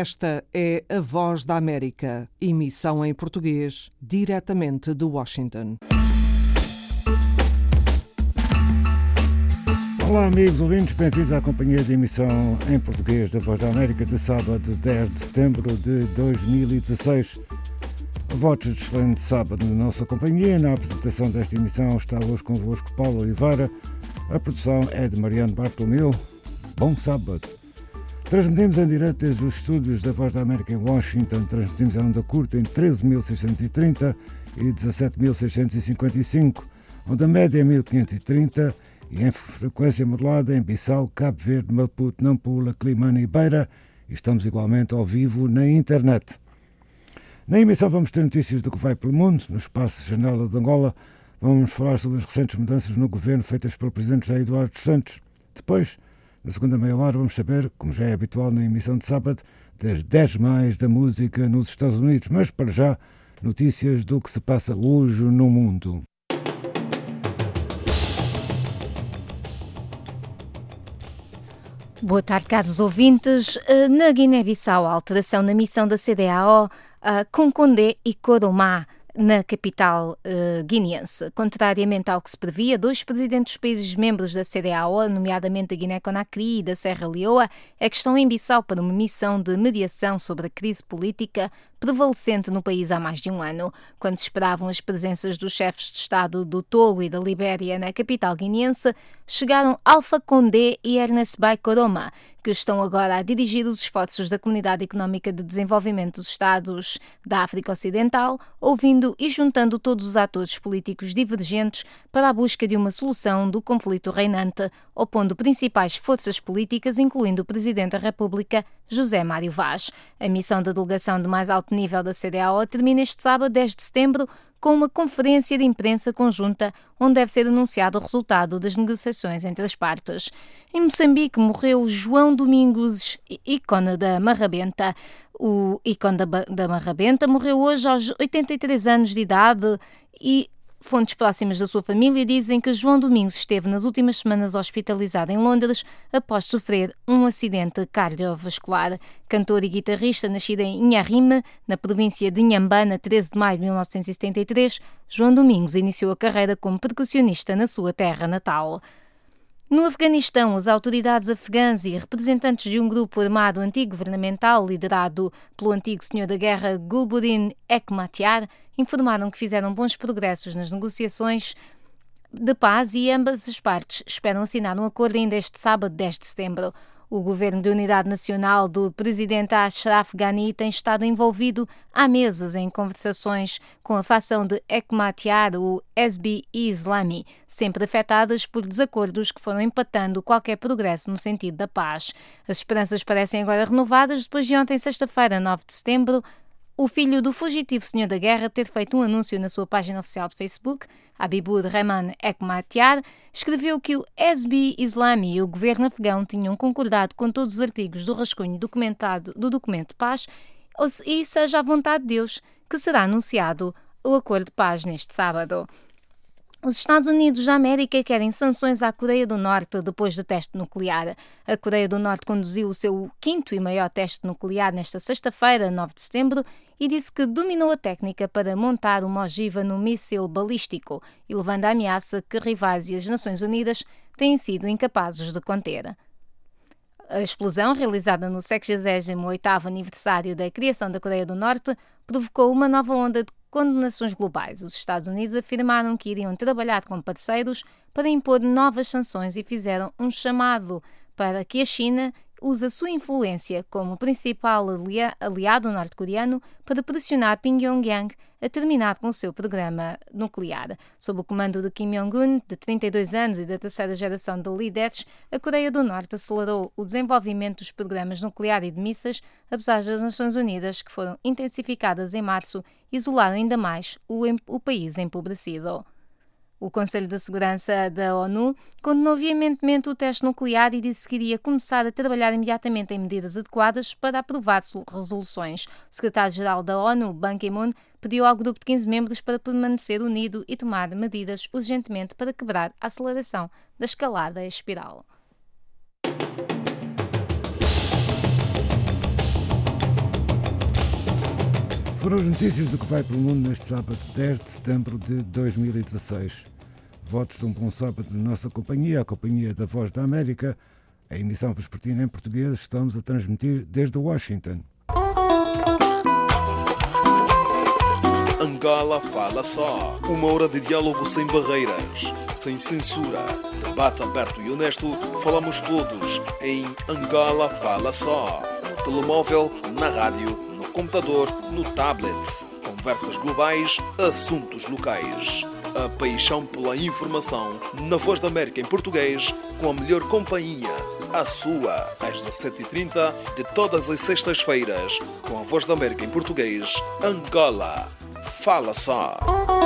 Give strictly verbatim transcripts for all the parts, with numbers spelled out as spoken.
Esta é a Voz da América, emissão em português, diretamente de Washington. Olá amigos ouvintes, bem-vindos à companhia de emissão em português da Voz da América de sábado dez de setembro de dois mil e dezasseis. Votos de excelente sábado na nossa companhia. Na apresentação desta emissão está hoje convosco Paulo Oliveira. A produção é de Mariano Bartolomeu. Bom sábado. Transmitimos em direto desde os estúdios da Voz da América em Washington. Transmitimos em onda curta em treze mil seiscentos e trinta e dezassete mil seiscentos e cinquenta e cinco, onda média em mil quinhentos e trinta e em frequência modulada em Bissau, Cabo Verde, Maputo, Nampula, Climane e Beira. E estamos igualmente ao vivo na internet. Na emissão vamos ter notícias do que vai pelo mundo. No espaço Janela de Angola vamos falar sobre as recentes mudanças no governo feitas pelo Presidente José Eduardo dos Santos. Depois, na segunda meia hora, vamos saber, como já é habitual na emissão de sábado, das dez mais da música nos Estados Unidos. Mas, para já, notícias do que se passa hoje no mundo. Boa tarde, caros ouvintes. Na Guiné-Bissau, a alteração na missão da C D A O, com Condé e Koroma, na capital uh, guineense. Contrariamente ao que se previa, dois presidentes dos países membros da C D A O, nomeadamente da Guiné-Conakry e da Serra Leoa, é que estão em Bissau para uma missão de mediação sobre a crise política prevalecente no país há mais de um ano. Quando se esperavam as presenças dos chefes de Estado do Togo e da Libéria na capital guineense, chegaram Alpha Condé e Ernest Bai Koroma, que estão agora a dirigir os esforços da Comunidade Económica de Desenvolvimento dos Estados da África Ocidental, ouvindo e juntando todos os atores políticos divergentes para a busca de uma solução do conflito reinante, opondo principais forças políticas, incluindo o Presidente da República, José Mário Vaz. A missão da delegação de mais alto nível da C D A O termina este sábado, dez de setembro, com uma conferência de imprensa conjunta onde deve ser anunciado o resultado das negociações entre as partes. Em Moçambique morreu João Domingos, ícone da Marrabenta. O ícone da, da Marrabenta morreu hoje aos oitenta e três anos de idade e fontes próximas da sua família dizem que João Domingos esteve nas últimas semanas hospitalizado em Londres após sofrer um acidente cardiovascular. Cantor e guitarrista, nascido em Inharime, na província de Inhambane, a treze de maio de mil novecentos e setenta e três, João Domingos iniciou a carreira como percussionista na sua terra natal. No Afeganistão, as autoridades afegãs e representantes de um grupo armado antigovernamental liderado pelo antigo senhor da guerra Gulbuddin Hekmatyar informaram que fizeram bons progressos nas negociações de paz e ambas as partes esperam assinar um acordo ainda este sábado, dez de setembro. O governo de unidade nacional do presidente Ashraf Ghani tem estado envolvido há meses em conversações com a facção de Hekmatyar, o Hezb Islami, sempre afetadas por desacordos que foram empatando qualquer progresso no sentido da paz. As esperanças parecem agora renovadas depois de ontem, sexta-feira, nove de setembro, o filho do fugitivo senhor da guerra ter feito um anúncio na sua página oficial de Facebook. Habibur Rahman Hekmatyar escreveu que o Hezb Islami e o governo afegão tinham concordado com todos os artigos do rascunho documentado do documento de paz e seja a vontade de Deus que será anunciado o acordo de paz neste sábado. Os Estados Unidos da América querem sanções à Coreia do Norte depois do teste nuclear. A Coreia do Norte conduziu o seu quinto e maior teste nuclear nesta sexta-feira, nove de setembro, e disse que dominou a técnica para montar uma ogiva no míssil balístico, elevando a ameaça que rivais e as Nações Unidas têm sido incapazes de conter. A explosão, realizada no sexagésimo oitavo aniversário da criação da Coreia do Norte, provocou uma nova onda de condenações globais. Os Estados Unidos afirmaram que iriam trabalhar com parceiros para impor novas sanções e fizeram um chamado para que a China use a sua influência como principal alia- aliado norte-coreano para pressionar Pyongyang a terminar com o seu programa nuclear. Sob o comando de Kim Jong-un, de trinta e dois anos e da terceira geração de líderes, a Coreia do Norte acelerou o desenvolvimento dos programas nuclear e de mísseis, apesar das Nações Unidas, que foram intensificadas em março, isolaram ainda mais o, o país empobrecido. O Conselho de Segurança da ONU condenou veementemente o teste nuclear e disse que iria começar a trabalhar imediatamente em medidas adequadas para aprovar resoluções. O secretário-geral da ONU, Ban Ki-moon, pediu ao grupo de quinze membros para permanecer unido e tomar medidas urgentemente para quebrar a aceleração da escalada espiral. Foram as notícias do que vai pelo mundo neste sábado, dez de setembro de dois mil e dezasseis. Votos de um bom sábado de nossa companhia, a Companhia da Voz da América. A emissão vespertina em português estamos a transmitir desde Washington. Angola Fala Só. Uma hora de diálogo sem barreiras, sem censura. Debate aberto e honesto. Falamos todos em Angola Fala Só. No telemóvel, na rádio, no computador, no tablet. Conversas globais, assuntos locais. A paixão pela informação na Voz da América em português, com a melhor companhia. A sua, às dezassete e trinta de todas as sextas-feiras, com a Voz da América em português, Angola Fala Só.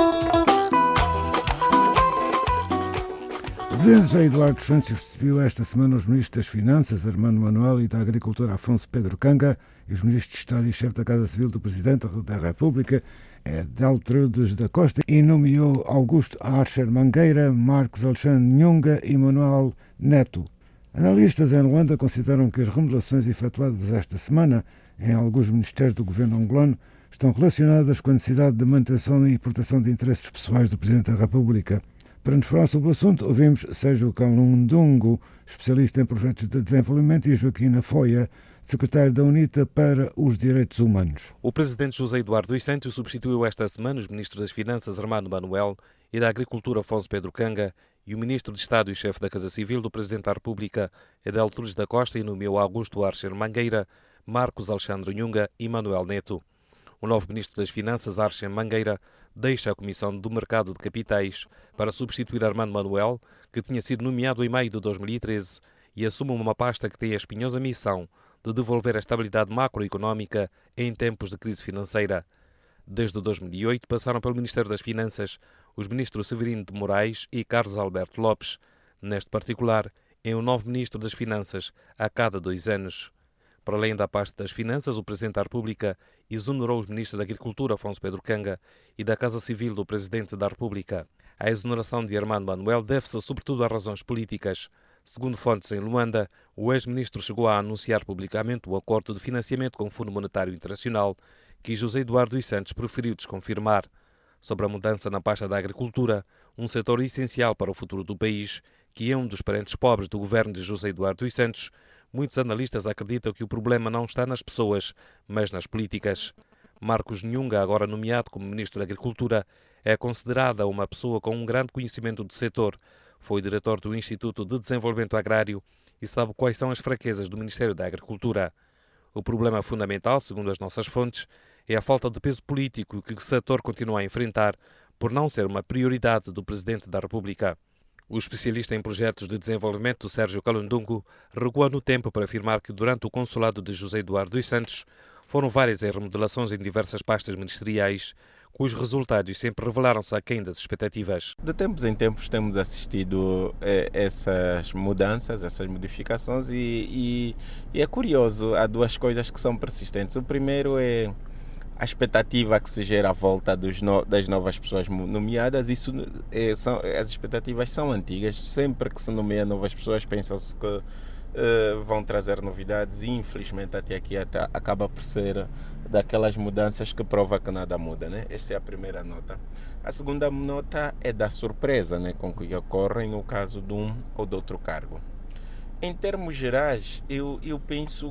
O presidente José Eduardo dos Santos recebeu esta semana os ministros das Finanças, Armando Manuel, e da Agricultura, Afonso Pedro Canga, e os ministros de Estado e chefe da Casa Civil do Presidente da República, Deltrudes da Costa, e nomeou Augusto Archer Mangueira, Marcos Alexandre Nhunga e Manuel Neto. Analistas em Luanda consideram que as remodelações efetuadas esta semana em alguns ministérios do governo angolano estão relacionadas com a necessidade de manutenção e proteção de interesses pessoais do Presidente da República. Para nos falar sobre o assunto, ouvimos Sérgio Calundungo, especialista em projetos de desenvolvimento, e Joaquina Foia, secretário da UNITA para os Direitos Humanos. O presidente José Eduardo dos Santos substituiu esta semana os ministros das Finanças, Armando Manuel, e da Agricultura, Afonso Pedro Canga, e o ministro de Estado e chefe da Casa Civil do Presidente da República, Deltrudes da Costa, e nomeou Augusto Archer Mangueira, Marcos Alexandre Nhunga e Manuel Neto. O novo ministro das Finanças, Archer Mangueira, deixa a Comissão do Mercado de Capitais para substituir Armando Manuel, que tinha sido nomeado em maio de dois mil e treze, e assume uma pasta que tem a espinhosa missão de devolver a estabilidade macroeconómica em tempos de crise financeira. Desde dois mil e oito passaram pelo Ministério das Finanças os ministros Severino de Moraes e Carlos Alberto Lopes. Neste particular, é o novo ministro das Finanças a cada dois anos. Para além da pasta das Finanças, o Presidente da República exonerou os ministros da Agricultura, Afonso Pedro Canga, e da Casa Civil do Presidente da República. A exoneração de Armando Manuel deve-se sobretudo a razões políticas. Segundo fontes em Luanda, o ex-ministro chegou a anunciar publicamente o acordo de financiamento com o Fundo Monetário Internacional, que José Eduardo dos Santos preferiu desconfirmar. Sobre a mudança na pasta da agricultura, um setor essencial para o futuro do país, que é um dos parentes pobres do governo de José Eduardo dos Santos, muitos analistas acreditam que o problema não está nas pessoas, mas nas políticas. Marcos Nhunga, agora nomeado como Ministro da Agricultura, é considerada uma pessoa com um grande conhecimento do setor. Foi diretor do Instituto de Desenvolvimento Agrário e sabe quais são as fraquezas do Ministério da Agricultura. O problema fundamental, segundo as nossas fontes, é a falta de peso político que o setor continua a enfrentar por não ser uma prioridade do Presidente da República. O especialista em projetos de desenvolvimento, Sérgio Calundungo, recua no tempo para afirmar que durante o consulado de José Eduardo dos Santos foram várias as remodelações em diversas pastas ministeriais, cujos resultados sempre revelaram-se aquém das expectativas. De tempos em tempos temos assistido eh, essas mudanças, essas modificações e, e, e é curioso, há duas coisas que são persistentes. O primeiro é a expectativa que se gera à volta dos no, das novas pessoas nomeadas. Isso é, são, as expectativas são antigas, sempre que se nomeia novas pessoas pensam-se que Uh, vão trazer novidades e infelizmente até aqui até acaba por ser daquelas mudanças que prova que nada muda, né? Esta é a primeira nota. A segunda nota é da surpresa, né, com que ocorre no caso de um ou de outro cargo. Em termos gerais, eu, eu penso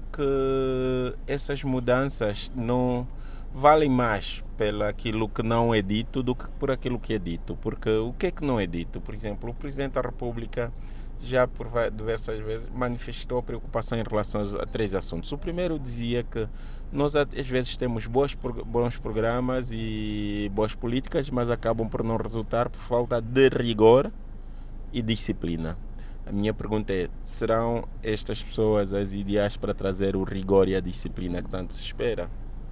que essas mudanças não valem mais pelo aquilo que não é dito do que por aquilo que é dito, porque o que é que não é dito? Por exemplo, o Presidente da República já por diversas vezes manifestou preocupação em relação a três assuntos. O primeiro dizia que nós às vezes temos bons, bons programas e boas políticas, mas acabam por não resultar por falta de rigor e disciplina. A minha pergunta é, serão estas pessoas as ideais para trazer o rigor e a disciplina que tanto se espera?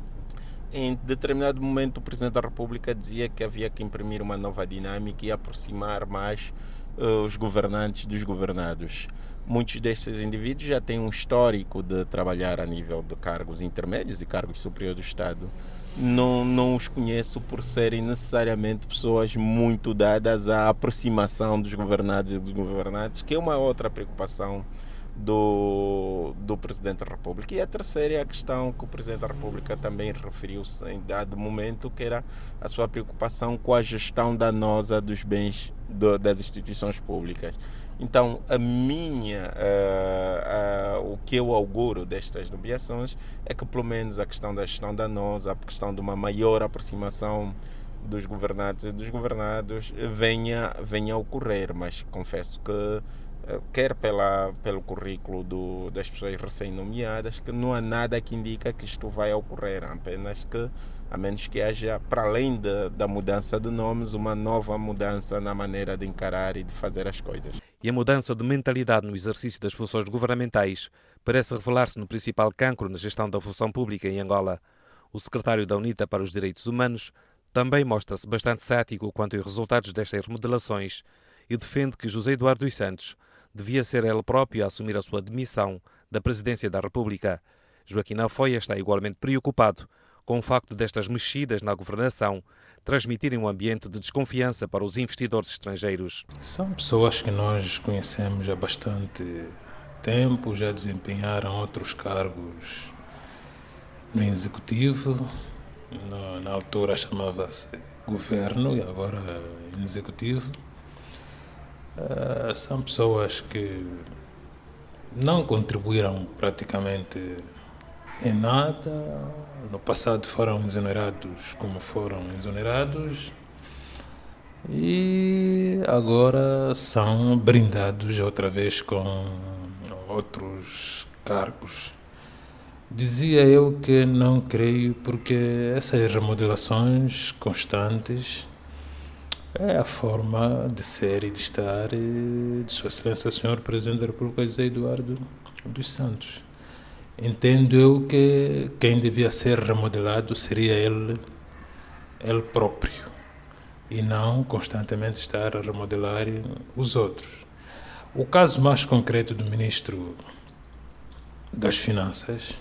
Em determinado momento o Presidente da República dizia que havia que imprimir uma nova dinâmica e aproximar mais os governantes dos governados. Muitos desses indivíduos já têm um histórico de trabalhar a nível de cargos intermédios e cargos superiores do Estado. Não, não os conheço por serem necessariamente pessoas muito dadas à aproximação dos governados e dos governantes, que é uma outra preocupação do, do Presidente da República. E a terceira é a questão que o Presidente da República também referiu-se em dado momento, que era a sua preocupação com a gestão danosa dos bens do, das instituições públicas. Então, a minha, uh, uh, o que eu auguro destas nomeações é que, pelo menos, a questão da gestão danosa, a questão de uma maior aproximação dos governantes e dos governados venha, venha a ocorrer, mas confesso que, uh, quer pela, pelo currículo do, das pessoas recém-nomeadas, que não há nada que indica que isto vai ocorrer, apenas que, a menos que haja, para além de, da mudança de nomes, uma nova mudança na maneira de encarar e de fazer as coisas. E a mudança de mentalidade no exercício das funções governamentais parece revelar-se no principal cancro na gestão da função pública em Angola. O secretário da UNITA para os Direitos Humanos também mostra-se bastante cético quanto aos resultados destas remodelações e defende que José Eduardo dos Santos devia ser ele próprio a assumir a sua demissão da presidência da República. Joaquim Afoia está igualmente preocupado com o facto destas mexidas na governação transmitirem um ambiente de desconfiança para os investidores estrangeiros. São pessoas que nós conhecemos há bastante tempo, já desempenharam outros cargos no Executivo, na, na altura chamava-se Governo e agora Executivo. Uh, são pessoas que não contribuíram praticamente em nada. No passado foram exonerados como foram exonerados e agora são brindados outra vez com outros cargos. Dizia eu que não creio, porque essas remodelações constantes é a forma de ser e de estar de Sua Excelência Senhor Presidente da República José Eduardo dos Santos. Entendo eu que quem devia ser remodelado seria ele, ele próprio, e não constantemente estar a remodelar os outros. O caso mais concreto do Ministro das Finanças,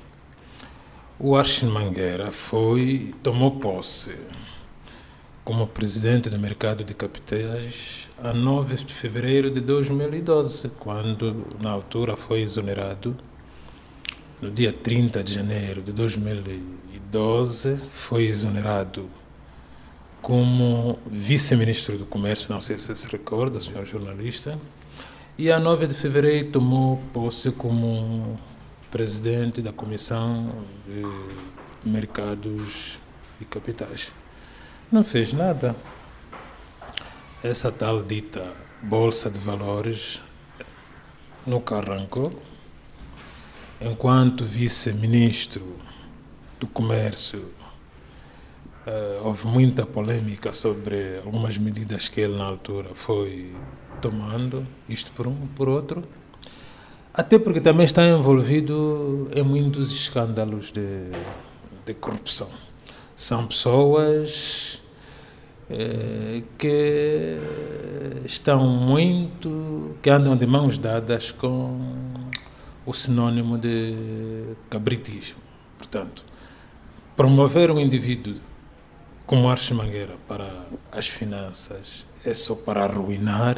o Archie Mangueira foi, tomou posse como presidente do mercado de capitais a nove de fevereiro de dois mil e doze, quando na altura foi exonerado. No dia trinta de janeiro de dois mil e doze, foi exonerado como vice-ministro do Comércio, não sei se se recorda, senhor jornalista, e a nove de fevereiro tomou posse como presidente da Comissão de Mercados e Capitais. Não fez nada. Essa tal dita Bolsa de Valores nunca arrancou. Enquanto vice-ministro do Comércio, uh, houve muita polêmica sobre algumas medidas que ele na altura foi tomando, isto por um, por outro, até porque também está envolvido em muitos escândalos de, de corrupção. São pessoas eh, que estão muito, que andam de mãos dadas com o sinônimo de cabritismo. Portanto, promover um indivíduo como Archie Mangueira para as finanças é só para arruinar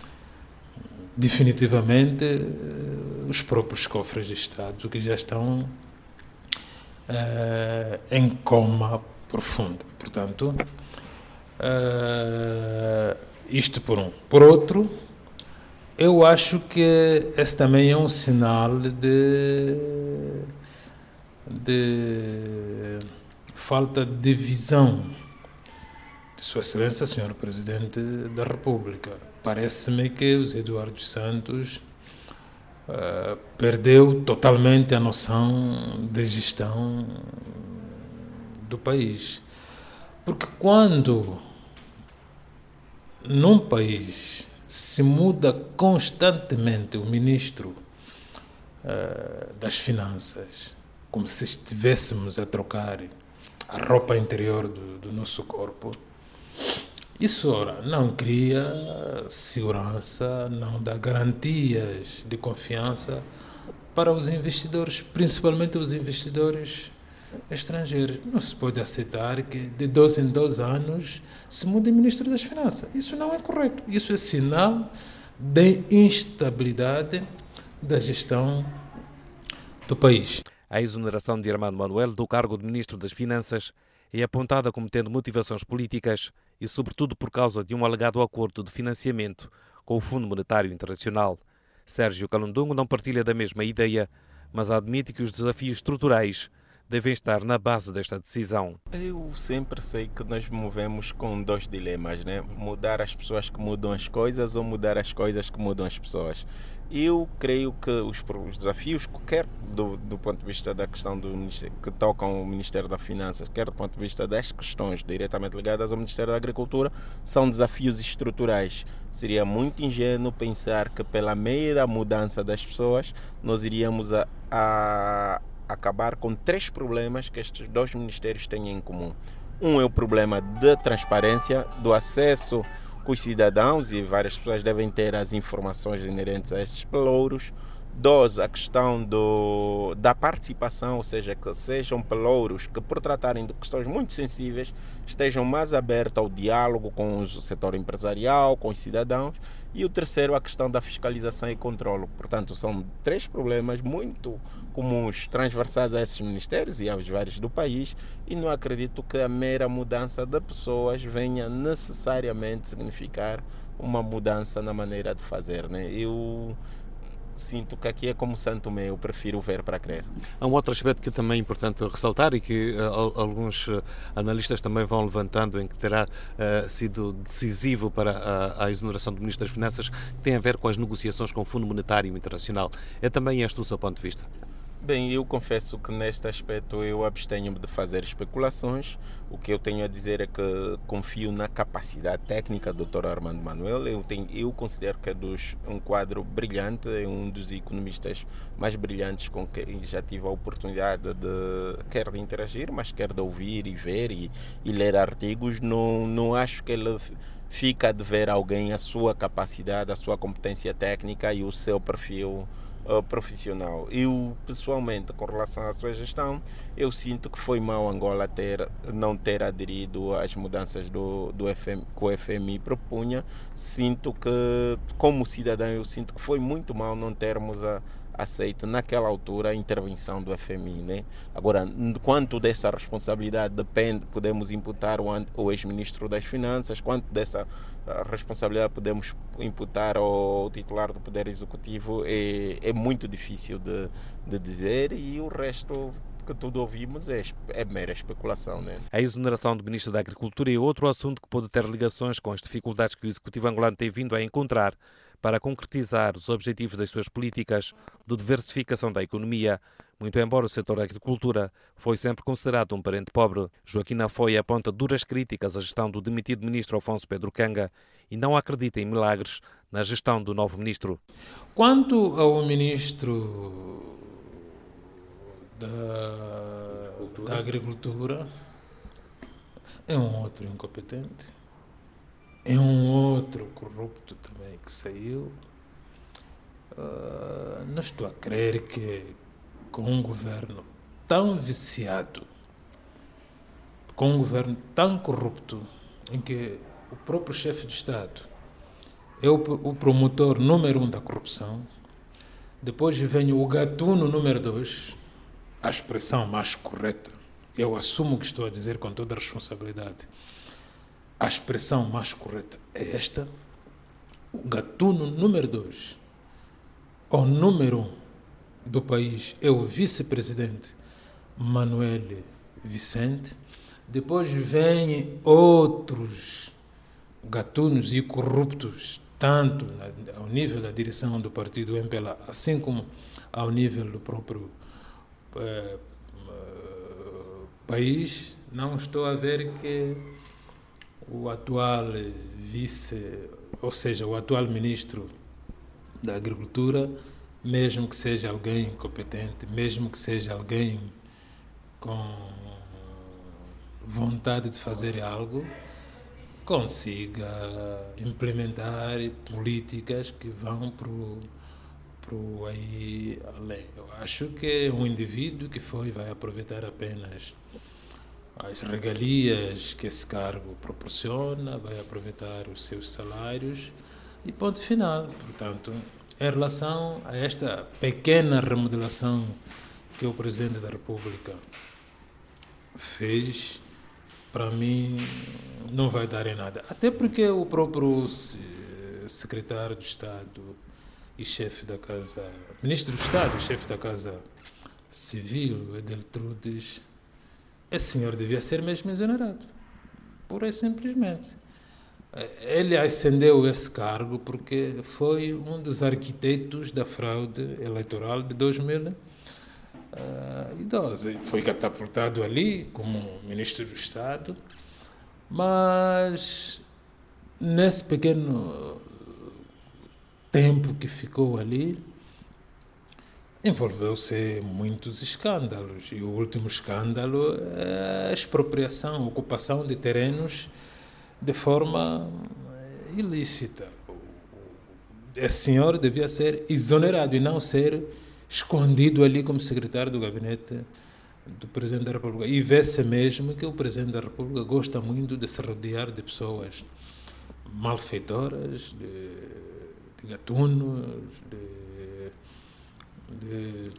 definitivamente os próprios cofres de Estado, que já estão uh, em coma profundo. Portanto, uh, isto por um. Por outro, eu acho que esse também é um sinal de, de falta de visão de Sua Excelência, senhor Presidente da República. Parece-me que o José Eduardo dos Santos uh, perdeu totalmente a noção de gestão do país. Porque quando num país se muda constantemente o ministro uh, das Finanças, como se estivéssemos a trocar a roupa interior do, do nosso corpo, isso, ora, não cria segurança, não dá garantias de confiança para os investidores, principalmente os investidores estrangeiros. Não se pode aceitar que de doze em doze anos se mude o Ministro das Finanças. Isso não é correto. Isso é sinal de instabilidade da gestão do país. A exoneração de Armando Manuel do cargo de Ministro das Finanças é apontada como tendo motivações políticas e, sobretudo, por causa de um alegado acordo de financiamento com o Fundo Monetário Internacional. Sérgio Calundungo não partilha da mesma ideia, mas admite que os desafios estruturais devem estar na base desta decisão. Eu sempre sei que nós movemos com dois dilemas, né? Mudar as pessoas que mudam as coisas ou mudar as coisas que mudam as pessoas. Eu creio que os, os desafios, quer do, do ponto de vista da questão do que tocam o Ministério das Finanças, quer do ponto de vista das questões diretamente ligadas ao Ministério da Agricultura, são desafios estruturais. Seria muito ingênuo pensar que pela mera mudança das pessoas nós iríamos a, a acabar com três problemas que estes dois ministérios têm em comum. Um é o problema da transparência, do acesso que os cidadãos e várias pessoas devem ter as informações inerentes a esses pelouros. Dois, a questão do, da participação, ou seja, que sejam pelouros que, por tratarem de questões muito sensíveis, estejam mais abertos ao diálogo com o setor empresarial, com os cidadãos. E o terceiro, a questão da fiscalização e controle. Portanto, são três problemas muito comuns, transversais a esses ministérios e aos vários do país, e não acredito que a mera mudança de pessoas venha necessariamente significar uma mudança na maneira de fazer, né? Eu sinto que aqui é como Santo Tomé, eu prefiro ver para crer. Há um outro aspecto que também é importante ressaltar e que uh, alguns uh, analistas também vão levantando, em que terá uh, sido decisivo para a, a exoneração do Ministro das Finanças, que tem a ver com as negociações com o Fundo Monetário Internacional. É também este o seu ponto de vista? Bem, eu confesso que neste aspecto eu abstenho-me de fazer especulações. O que eu tenho a dizer é que confio na capacidade técnica do doutor Armando Manuel. Eu, tenho, eu considero que é dos, um quadro brilhante, é um dos economistas mais brilhantes com quem já tive a oportunidade de, quer de interagir, mas quer de ouvir e ver e, e ler artigos. Não, não acho que ele fica a dever a alguém a sua capacidade, a sua competência técnica e o seu perfil profissional. Eu, pessoalmente, com relação à sua gestão, eu sinto que foi mal Angola ter, não ter aderido às mudanças do, do F M, que o F M I propunha. Sinto que, como cidadão, eu sinto que foi muito mal não termos a, aceito naquela altura a intervenção do F M I, né? Agora, quanto dessa responsabilidade depende, podemos imputar o, o ex-ministro das Finanças, quanto dessa responsabilidade podemos imputar ao titular do Poder Executivo, é, é muito difícil de, de dizer, e o resto que tudo ouvimos é, é mera especulação, né? A exoneração do Ministro da Agricultura é outro assunto que pode ter ligações com as dificuldades que o Executivo angolano tem vindo a encontrar para concretizar os objetivos das suas políticas de diversificação da economia, muito embora o setor da agricultura foi sempre considerado um parente pobre. Joaquim Afoy aponta duras críticas à gestão do demitido ministro Afonso Pedro Kanga e não acredita em milagres na gestão do novo ministro. Quanto ao ministro da, da Agricultura, é um outro incompetente. É um outro corrupto também que saiu. Uh, não estou a crer que com um governo tão viciado, com um governo tão corrupto, em que o próprio chefe de Estado é o, o promotor número um da corrupção, depois vem o gatuno número dois, a expressão mais correta, eu assumo que estou a dizer com toda a responsabilidade, a expressão mais correta é esta: o gatuno número dois, o número um do país é o vice-presidente Manuel Vicente. Depois vêm outros gatunos e corruptos, tanto ao nível da direção do partido M P L A, assim como ao nível do próprio eh, país. Não estou a ver que o atual vice, ou seja, o atual ministro da Agricultura, mesmo que seja alguém competente, mesmo que seja alguém com vontade de fazer algo, consiga implementar políticas que vão para o aí além. Eu acho que é um indivíduo que foi, vai aproveitar apenas as regalias que esse cargo proporciona, vai aproveitar os seus salários e ponto final. Portanto, Em relação a esta pequena remodelação que o Presidente da República fez, para mim não vai dar em nada. Até porque o próprio secretário de Estado e chefe da Casa, ministro do Estado e chefe da Casa Civil, Edeltrudes, esse senhor devia ser mesmo exonerado, pura e simplesmente. Ele ascendeu esse cargo porque foi um dos arquitetos da fraude eleitoral de dois mil e doze. Foi catapultado ali como ministro do Estado, mas nesse pequeno tempo que ficou ali, envolveu-se muitos escândalos. E o último escândalo é a expropriação, a ocupação de terrenos de forma ilícita. Esse senhor devia ser exonerado e não ser escondido ali como secretário do gabinete do Presidente da República. E vê-se mesmo que o Presidente da República gosta muito de se rodear de pessoas malfeitoras, de, de gatunos, de, de,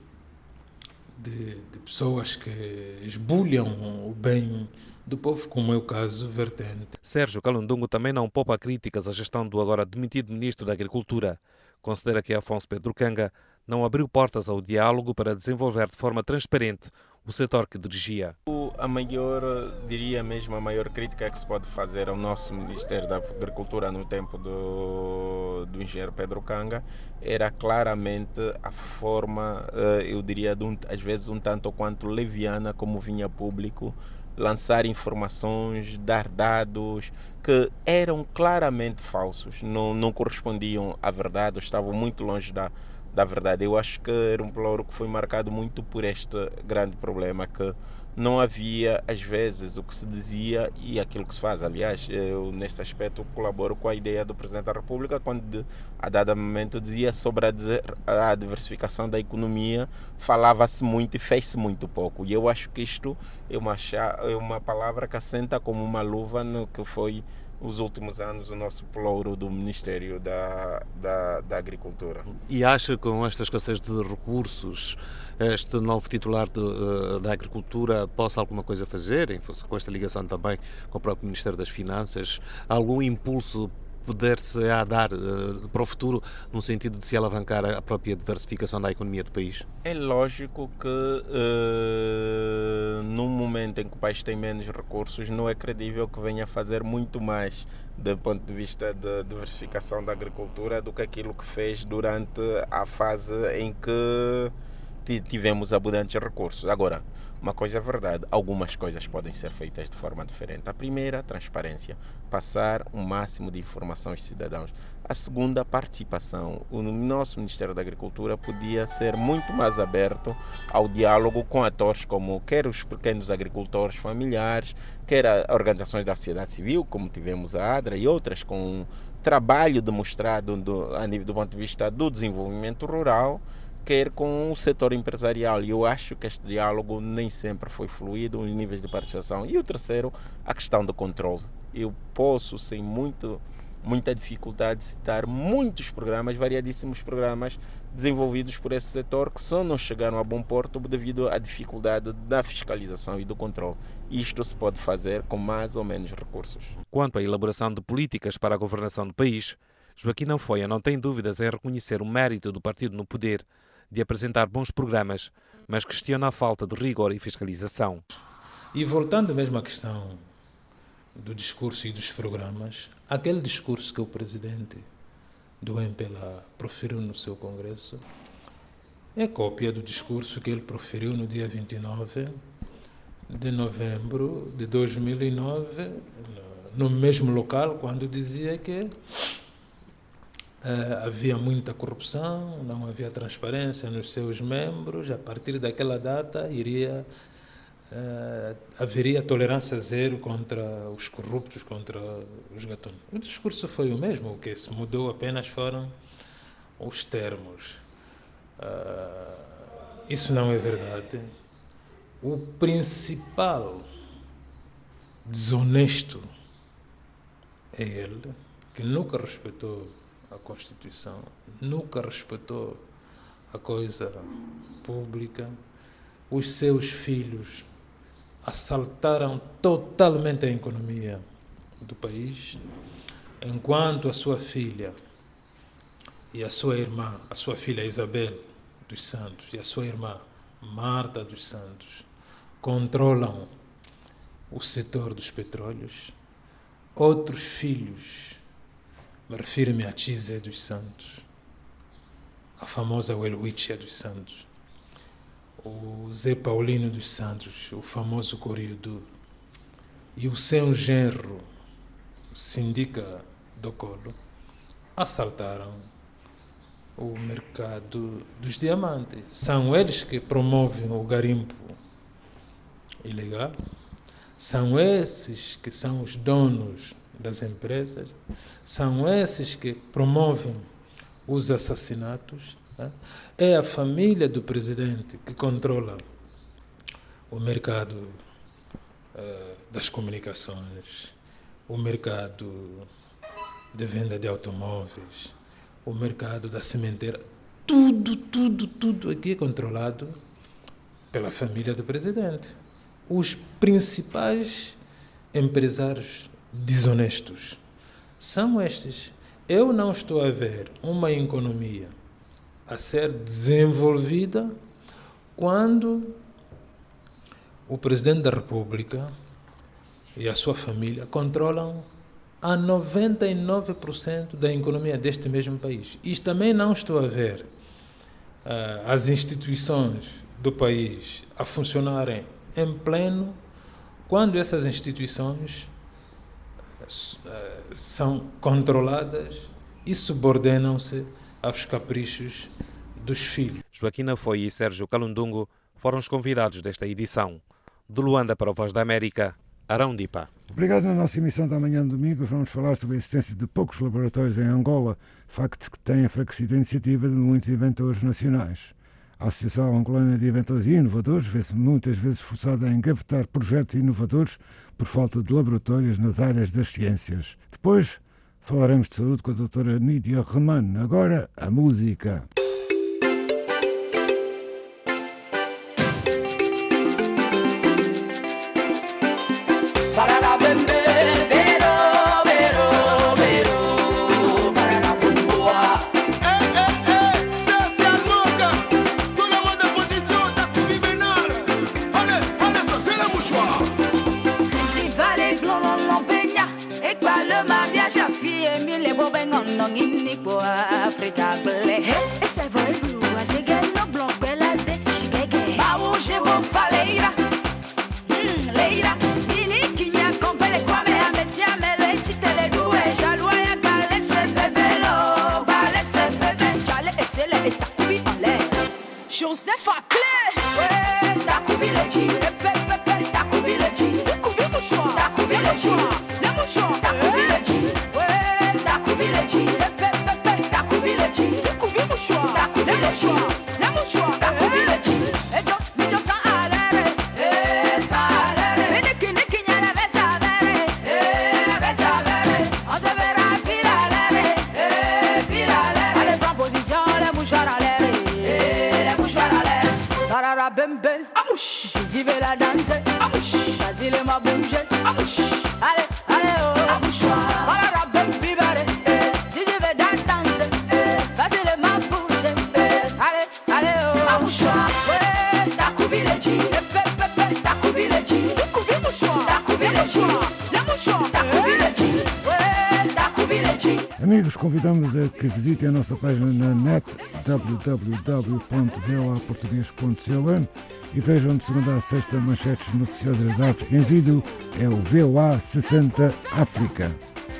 de, de pessoas que esbulham o bem do povo, como é o caso vertente. Sérgio Calundungo também não poupa críticas à gestão do agora demitido Ministro da Agricultura. Considera que Afonso Pedro Kanga não abriu portas ao diálogo para desenvolver de forma transparente o setor que dirigia. A maior, diria mesmo, a maior crítica que se pode fazer ao nosso Ministério da Agricultura no tempo do, do engenheiro Pedro Kanga era claramente a forma, eu diria, de um, às vezes um tanto quanto leviana como vinha público lançar informações, dar dados que eram claramente falsos, não, não correspondiam à verdade, estavam muito longe da, da verdade. Eu acho que era um pelouro que foi marcado muito por este grande problema, que não havia, às vezes, o que se dizia e aquilo que se faz. Aliás, eu, neste aspecto, colaboro com a ideia do Presidente da República, quando, a dado momento, dizia sobre a, a diversificação da economia, falava-se muito e fez-se muito pouco. E eu acho que isto é uma, é uma palavra que assenta como uma luva no que foi, os últimos anos, o nosso pelouro do Ministério da, da, da Agricultura. E acha que com esta escassez de recursos, este novo titular de, da Agricultura possa alguma coisa fazer, com esta ligação também com o próprio Ministério das Finanças, algum impulso poder-se a dar uh, para o futuro, no sentido de se alavancar a própria diversificação da economia do país? É lógico que uh, num momento em que o país tem menos recursos, não é credível que venha a fazer muito mais do ponto de vista de diversificação da agricultura do que aquilo que fez durante a fase em que tivemos abundantes recursos. Agora, uma coisa é verdade, algumas coisas podem ser feitas de forma diferente. A primeira, transparência, passar o máximo de informação aos cidadãos. A segunda, participação. O nosso Ministério da Agricultura podia ser muito mais aberto ao diálogo com atores como quer os pequenos agricultores familiares, quer organizações da sociedade civil, como tivemos a ADRA e outras, com trabalho demonstrado do, a nível do ponto de vista do desenvolvimento rural, quer com o setor empresarial. E eu acho que este diálogo nem sempre foi fluido, os níveis de participação. E o terceiro, a questão do controle. Eu posso, sem muito, muita dificuldade, citar muitos programas, variadíssimos programas desenvolvidos por esse setor que só não chegaram a bom porto devido à dificuldade da fiscalização e do controle. Isto se pode fazer com mais ou menos recursos. Quanto à elaboração de políticas para a governação do país, Joaquim Anfoia não tem dúvidas em reconhecer o mérito do partido no poder de apresentar bons programas, mas questiona a falta de rigor e fiscalização. E voltando mesmo à questão do discurso e dos programas, aquele discurso que o presidente do M P L A proferiu no seu congresso é cópia do discurso que ele proferiu no dia vinte e nove de novembro de dois mil e nove, no mesmo local, quando dizia que Uh, havia muita corrupção, não havia transparência nos seus membros. A partir daquela data iria, uh, haveria tolerância zero contra os corruptos, contra os gatunos. O discurso foi o mesmo, o que se mudou apenas foram os termos. Uh, isso não é verdade. O principal desonesto é ele, que nunca respeitou a Constituição, nunca respeitou a coisa pública. Os seus filhos assaltaram totalmente a economia do país, enquanto a sua filha e a sua irmã, a sua filha Isabel dos Santos e a sua irmã Marta dos Santos, controlam o setor dos petróleos. Outros filhos, me refiro-me a Chizé dos Santos, a famosa Welwitchia dos Santos, o Zé Paulino dos Santos, o famoso Coriudu, e o seu genro, Sindica do Colo, assaltaram o mercado dos diamantes. São eles que promovem o garimpo ilegal, são esses que são os donos das empresas, são esses que promovem os assassinatos. Né? É a família do presidente que controla o mercado uh, das comunicações, o mercado de venda de automóveis, o mercado da sementeira. Tudo, tudo, tudo aqui é controlado pela família do presidente. Os principais empresários desonestos são estes. Eu não estou a ver uma economia a ser desenvolvida quando o presidente da República e a sua família controlam a noventa e nove por cento da economia deste mesmo país. E também não estou a ver uh, as instituições do país a funcionarem em pleno quando essas instituições uh, são controladas e subordinam-se aos caprichos dos filhos. Joaquina Foi e Sérgio Calundungo foram os convidados desta edição. De Luanda para o Voz da América, Arão Dipa. Obrigado. Na nossa emissão da manhã de domingo vamos falar sobre a existência de poucos laboratórios em Angola, facto que tem enfraquecido a iniciativa de muitos inventores nacionais. A Associação Angolana de Inventores e Inovadores vê-se muitas vezes forçada a engavetar projetos inovadores por falta de laboratórios nas áreas das ciências. Depois falaremos de saúde com a doutora Nídia Reman. Agora, a música. Africa ble e se voi blu a se che no blog bella de shigege ba u je bo faleira hm leira ini kinya compele kwa me amesia mele chitele due jalwa ya kale se vevelo bale se veve chale e se le ta kubi ale Joseph Aclé ouais ta kubi le ji e pe pe pe ta kubi le ji tu kubi mo choix ta kubi le ji le mo choix ta kubi le ji ouais ta kubi le ji e pe tu couvis mon choix, t'as couvi le choix, le mon choix, t'as couvi le chi. Et donc, mais je sens à l'air, et ça à l'air. Mais niki niki n'y a la veste à verre, et la veste à verre. On se verra pile à l'air, et pile à l'air. Allez, prends position, les mouchoirs à l'air, et les mouchoirs à l'air. Tarara bembe, amouche. Si tu veux la danser, amouche. Vas-y, les m'a bougé, amouche. Allez, allez, oh, amouchoir. Tarara bembe, bibare, si tu veux danser. Ouais, t'as couvi le chi, t'as couvi le chi, tu couvi mon choix, t'as couvi le chi, le mon choix, t'as couvi le chi, ouais, t'as couvi le chi. Amigos, convidamos a que visitem a nossa página na net w w w ponto v o a português ponto com e vejam de segunda a sexta manchetes noticiosas da África em vídeo. É o V O A sessenta África.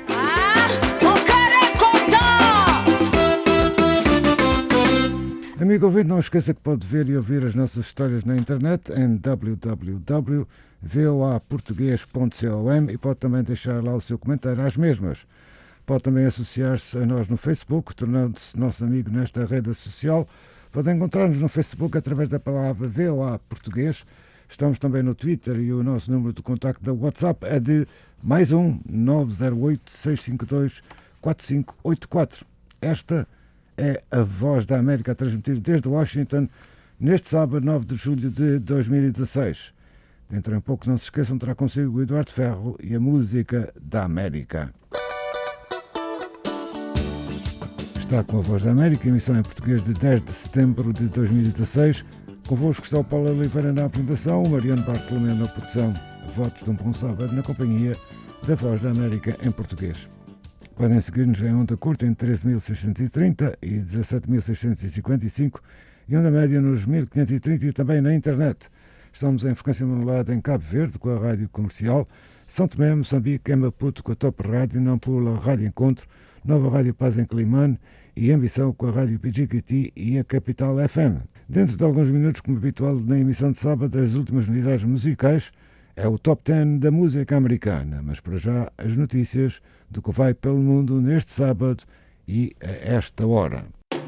Amigo ouvinte, não esqueça que pode ver e ouvir as nossas histórias na internet em w w w ponto v o a português ponto com e pode também deixar lá o seu comentário às mesmas. Pode também associar-se a nós no Facebook, tornando-se nosso amigo nesta rede social. Pode encontrar-nos no Facebook através da palavra V O A Português. Estamos também no Twitter e o nosso número de contacto da WhatsApp é de mais um nove zero oito, seis cinco dois, quatro cinco oito quatro. Esta é a Voz da América a transmitir desde Washington neste sábado, nove de julho de dois mil e dezasseis. Dentro em pouco, não se esqueçam, terá consigo o Eduardo Ferro e a música da América. Está com a Voz da América, emissão em português de dez de setembro de dois mil e dezasseis. Convosco está o Paulo Oliveira na apresentação, o Mariano Bartolomeu na produção. Votos de um bom sábado na companhia da Voz da América em português. Podem seguir-nos em onda curta em treze mil seiscentos e trinta e dezassete mil seiscentos e cinquenta e cinco e onda média nos mil quinhentos e trinta e também na internet. Estamos em frequência modulada em Cabo Verde com a Rádio Comercial, São Tomé, Moçambique, em Maputo com a Top Rádio, Nampula, Rádio Encontro, Nova Rádio Paz em Climane e em Bissau com a Rádio P G Q T e a Capital F M. Dentro de alguns minutos, como habitual na emissão de sábado, as últimas novidades musicais, é o Top dez da música americana, mas para já as notícias do que vai pelo mundo neste sábado e a esta hora.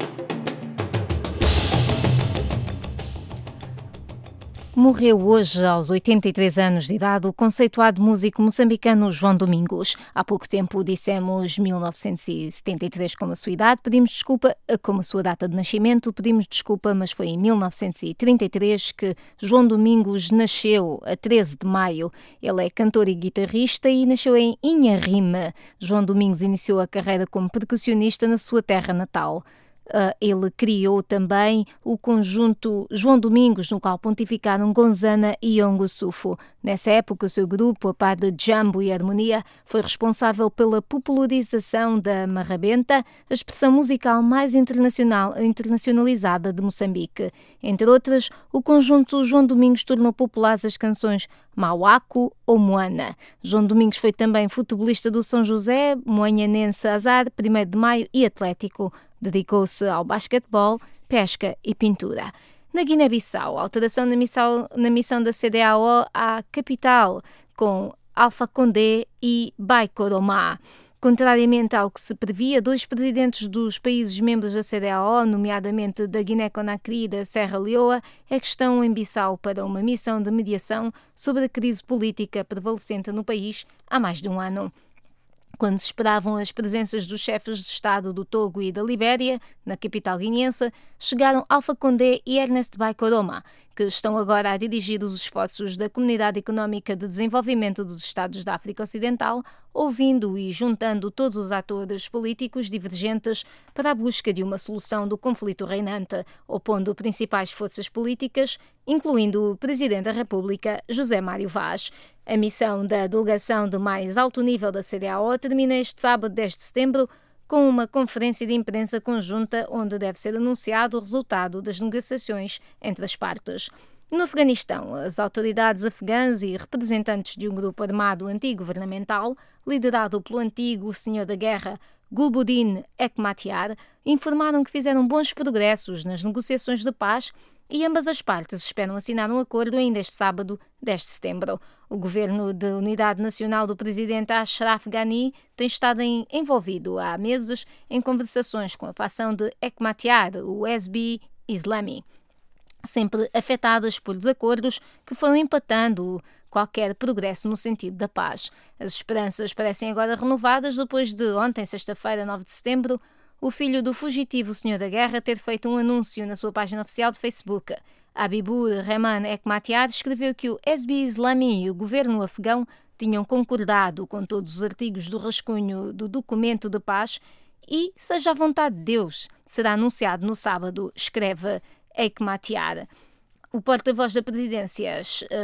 Morreu hoje, aos oitenta e três anos de idade, o conceituado músico moçambicano João Domingos. Há pouco tempo dissemos mil novecentos e setenta e três como a sua idade, pedimos desculpa como a sua data de nascimento, pedimos desculpa, mas foi em mil novecentos e trinta e três que João Domingos nasceu, a treze de maio. Ele é cantor e guitarrista e nasceu em Inharime. João Domingos iniciou a carreira como percussionista na sua terra natal. Uh, ele criou também o conjunto João Domingos, no qual pontificaram Gonzana e Yongo Sufo. Nessa época, o seu grupo, a par de Jambo e Harmonia, foi responsável pela popularização da marrabenta, a expressão musical mais internacional, internacionalizada de Moçambique. Entre outras, o conjunto João Domingos tornou populares as canções Mauaco ou Moana. João Domingos foi também futebolista do São José, Moanhanense Azar, primeiro de maio e Atlético. Dedicou-se ao basquetebol, pesca e pintura. Na Guiné-Bissau, alteração na missão, na missão da C D A O à capital, com Alpha Condé e Baikoromá. Contrariamente ao que se previa, dois presidentes dos países membros da C D A O, nomeadamente da Guiné-Conakry e da Serra Leoa, é que estão em Bissau para uma missão de mediação sobre a crise política prevalecente no país há mais de um ano. Quando se esperavam as presenças dos chefes de Estado do Togo e da Libéria, na capital guineense, chegaram Alpha Condé e Ernest Bai Koroma, que estão agora a dirigir os esforços da Comunidade Económica de Desenvolvimento dos Estados da África Ocidental, ouvindo e juntando todos os atores políticos divergentes para a busca de uma solução do conflito reinante, opondo principais forças políticas, incluindo o Presidente da República, José Mário Vaz. A missão da delegação de mais alto nível da C D A O termina este sábado, dez de setembro, com uma conferência de imprensa conjunta onde deve ser anunciado o resultado das negociações entre as partes. No Afeganistão, as autoridades afegãs e representantes de um grupo armado antigovernamental, liderado pelo antigo senhor da guerra Gulbuddin Hekmatyar, informaram que fizeram bons progressos nas negociações de paz e ambas as partes esperam assinar um acordo ainda este sábado, dez de setembro. O governo de unidade nacional do presidente Ashraf Ghani tem estado em, envolvido há meses em conversações com a facção de Hekmatyar, o S B Islami, sempre afetadas por desacordos que foram empatando qualquer progresso no sentido da paz. As esperanças parecem agora renovadas depois de ontem, sexta-feira, nove de setembro, o filho do fugitivo senhor da guerra ter feito um anúncio na sua página oficial de Facebook. Habibur Rahman Hekmatyar escreveu que o S B Islami e o governo afegão tinham concordado com todos os artigos do rascunho do documento de paz e, seja a vontade de Deus, será anunciado no sábado, escreve Hekmatyar. O porta-voz da presidência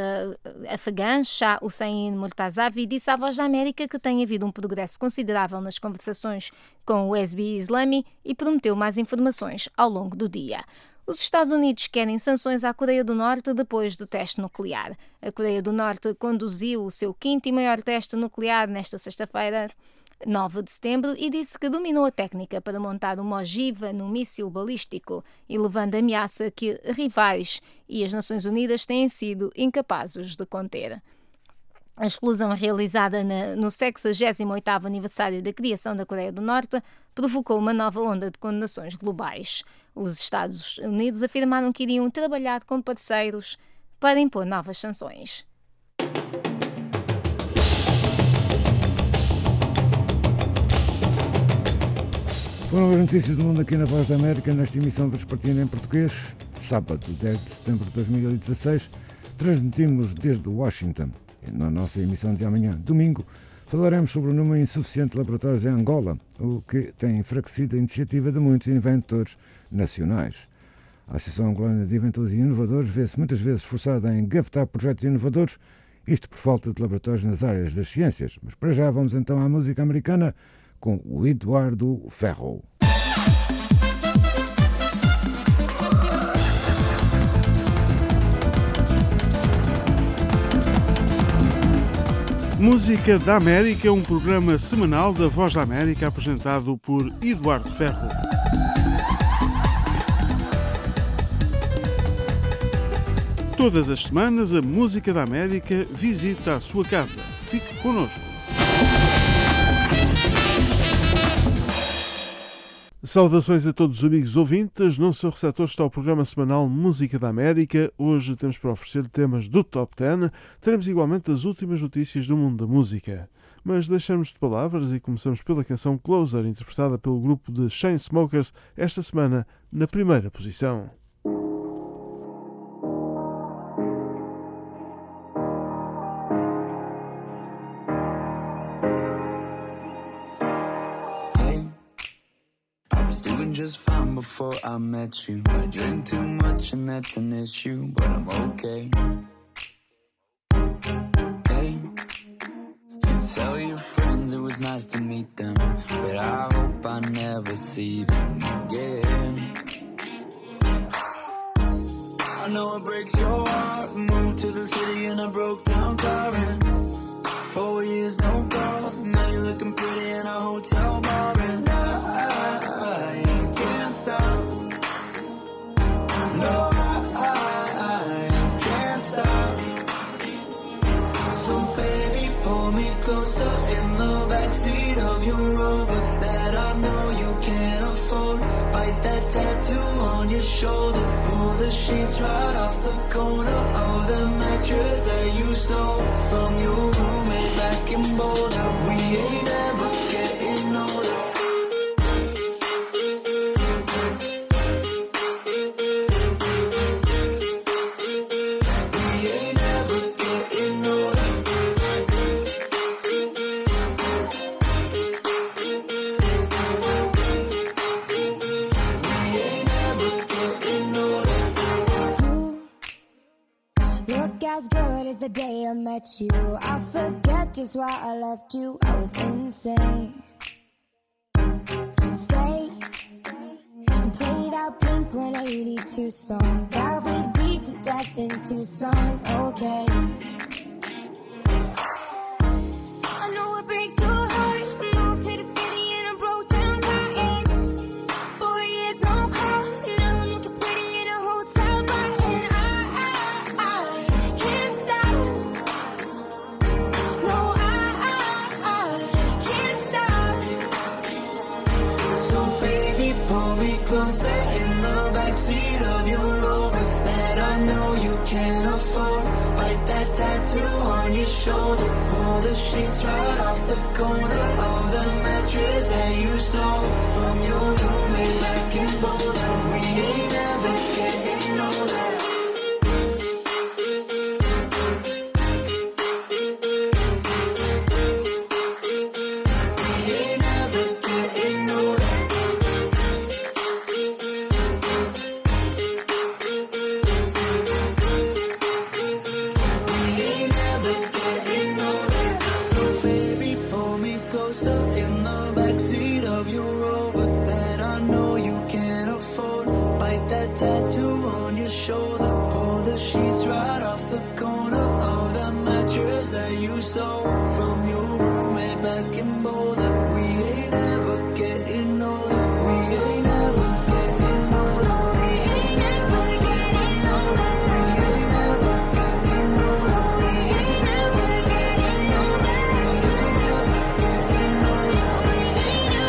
uh, afegã, Shah Hussein Murtazavi, disse à Voz da América que tem havido um progresso considerável nas conversações com o S B Islami e prometeu mais informações ao longo do dia. Os Estados Unidos querem sanções à Coreia do Norte depois do teste nuclear. A Coreia do Norte conduziu o seu quinto e maior teste nuclear nesta sexta-feira, nove de setembro, e disse que dominou a técnica para montar uma ogiva no míssil balístico, elevando a ameaça que rivais e as Nações Unidas têm sido incapazes de conter. A explosão realizada na, no sexagésimo oitavo aniversário da criação da Coreia do Norte provocou uma nova onda de condenações globais. Os Estados Unidos afirmaram que iriam trabalhar com parceiros para impor novas sanções. Foram as notícias do mundo aqui na Voz da América, nesta emissão vespertina em português, sábado, dez de setembro de dois mil e dezasseis. Transmitimos desde Washington. Na nossa emissão de amanhã, domingo, falaremos sobre o número insuficiente de laboratórios em Angola, o que tem enfraquecido a iniciativa de muitos inventores nacionais. A Associação Angolana de Inventores e Inovadores vê-se muitas vezes forçada em engavetar projetos inovadores, isto por falta de laboratórios nas áreas das ciências. Mas para já vamos então à música americana com o Eduardo Ferro. Música da América é um programa semanal da Voz da América apresentado por Eduardo Ferro. Todas as semanas a Música da América visita a sua casa. Fique connosco. Saudações a todos os amigos ouvintes. No seu receptor está o programa semanal Música da América. Hoje temos para oferecer temas do Top dez. Teremos igualmente as últimas notícias do mundo da música. Mas deixamos de palavras e começamos pela canção Closer, interpretada pelo grupo de Chainsmokers, esta semana na primeira posição. Just fine before I met you. I drink too much and that's an issue, but I'm okay. Hey, you tell your friends it was nice to meet them, but I hope I never see them again. I know it breaks your heart. Moved to the city in a broke down car and four years no calls. Now you're looking pretty in a hotel bar and I stop. No, I, I, I can't stop. So baby, pull me closer in the backseat of your Rover that I know you can't afford. Bite that tattoo on your shoulder. Pull the sheets right off the corner of the mattress that you stole from your roommate back in Boulder. We ain't ever getting older. The day I met you, I forget just why I left you. I was insane. Stay and play that Blink one eighty-two song that we beat to death in Tucson. Okay. I know it breaks your heart. Moved to the city in a broke down car and four years no call. Now I'm looking pretty in a hotel bar and I, I, I can't stop. No, I, I, I can't stop. So baby, pull me closer in the backseat of your Rover that I know you can't afford. Bite that tattoo on your shoulder. Pull the sheets right off the corner of the mattress that you stole from your roommate back in Boulder. We ain't ever getting older. We ain't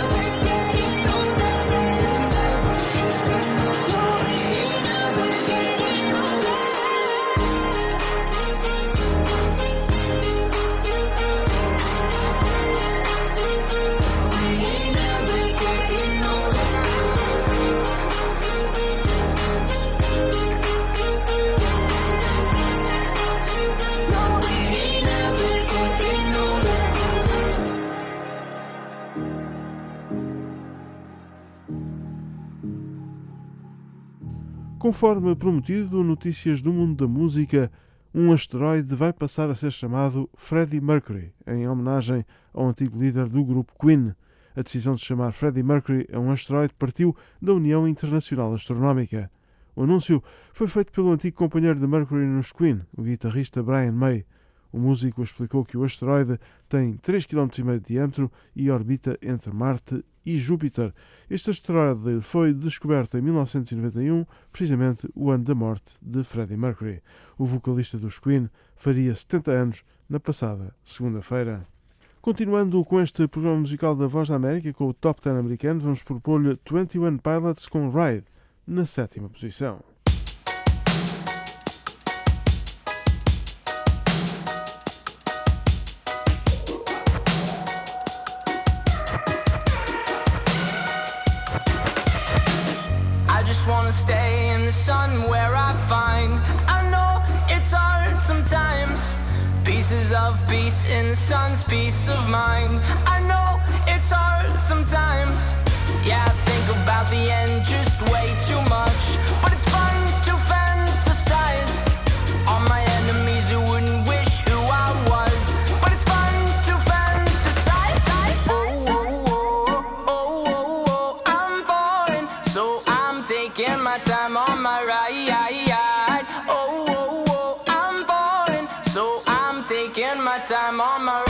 Conforme prometido, notícias do mundo da música, um asteroide vai passar a ser chamado Freddie Mercury, em homenagem ao antigo líder do grupo Queen. A decisão de chamar Freddie Mercury a um asteroide partiu da União Internacional Astronómica. O anúncio foi feito pelo antigo companheiro de Mercury nos Queen, o guitarrista Brian May. O músico explicou que o asteroide tem três vírgula cinco quilómetros de diâmetro e orbita entre Marte e Júpiter. Este asteroide foi descoberto em mil novecentos e noventa e um, precisamente o ano da morte de Freddie Mercury. O vocalista dos Queen faria setenta anos na passada segunda-feira. Continuando com este programa musical da Voz da América, com o Top dez americano, vamos propor-lhe vinte e um Pilots com Ride, na sétima posição. I just wanna stay in the sun where I find I know it's hard sometimes. Pieces of peace in the sun's peace of mind. I know it's hard sometimes. Yeah, I think about the end just way too much. But it's fun to fantasize on my enemies who wouldn't wish who I was. But it's fun to fantasize. Oh, oh, oh, oh, oh, oh, I'm falling, so I'm taking my time on my ride. Oh, oh, oh, I'm falling, so I'm taking my time on my ride.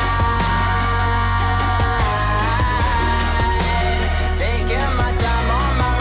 Taking my time on my